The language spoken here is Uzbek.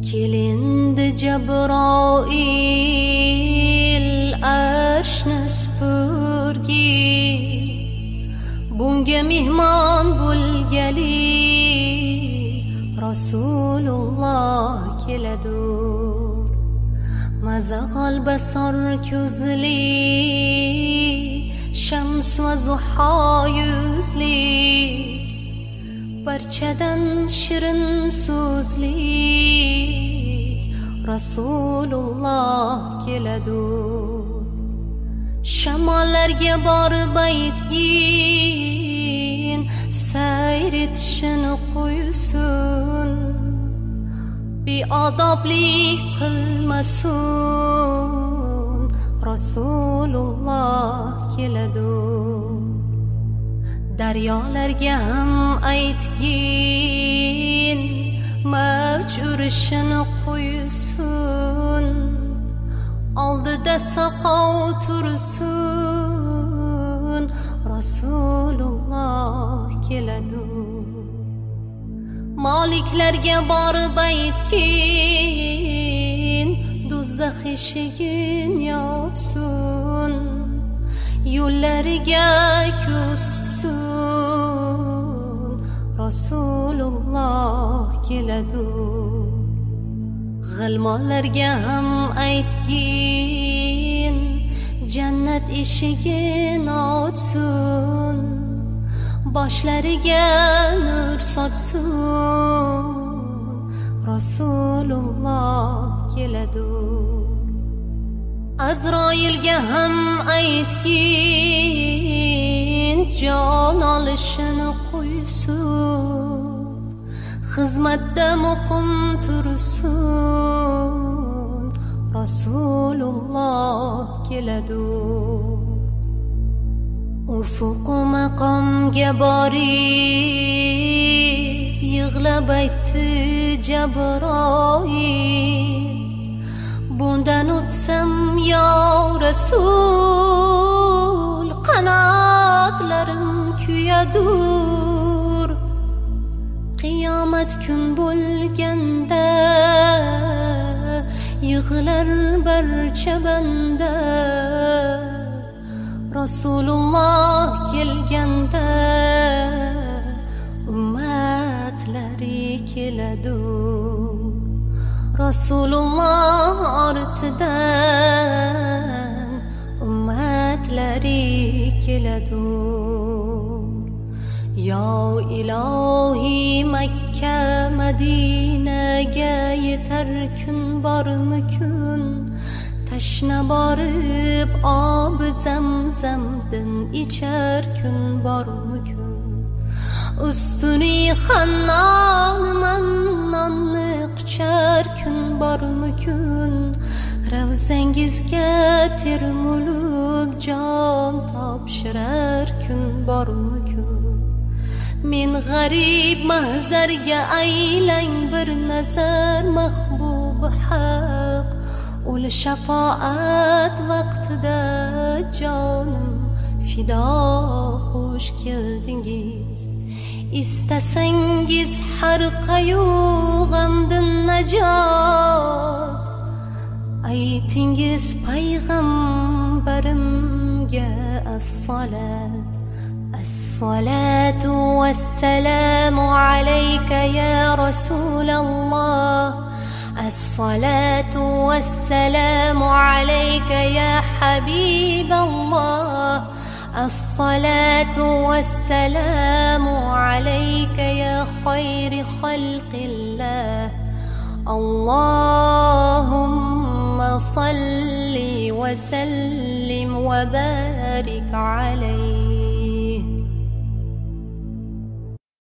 Kelindi Jabroil arshni supurgi, bunga mehmon bo'lgali Rasululloh keladur. Mazag'al basor ko'zli, shams va zuho yuzli, barchadan shirin so'zli Rasululloh keladur. Shamollarga borib aytgin, sayr etishini qo'ysin, beodoblik qilmasin. Rasululloh keladur. Daryolarga ham aytgin, mavj urishini qo'ysin, oldida saqov tursin. Rasululloh keladur. Moliklarga borib aytgin, do'zax eshigin yopsin, yo'llariga ko'z tutsin. Rasululloh keladur. G'ilmonlarga ham aytgin, jannat eshigini ochsin, boshlariga nur sochsin. Rasululloh keladur. Azroilga ham aytgin, jon olishini qo'ysin, xizmatda muqim tursin. Rasululloh keladur. Ufuq maqomga borib yig'lab aytdi Jabroil, bundan o'tsam yo Rasul, qanotlarim kuyadur. Qiyomat kun bo'lganda yig'lar barcha banda, Rasululloh kelganda ummatlari keladur. Rasululloh ortidan ummatlari keladur. Ya ilohi Makka Madinaga yetar kun bormi-kun, tashna borib ob zamzamdan ichar kun bormi-kun. Ustuni Hannon mannonni quchar kun bormi-kun, ravzangizga termulib jon topshirar kun bormi-kun. Men g'arib mahzarga aylang bir nazar, mahbubi haq ul shafoat vaqtida jonim fido. Xush keldingiz, istasangiz har qayu g'amdan najot, aytingiz payg'ambarimga as-salat. As-salatu was-salamu alayka ya Rasulullah. As-salatu was-salamu alayka ya Habiballah. As-salatu was-salamu alayka ya khayri khalqillah. Allahumma salli wa sallim wa barik alayhi.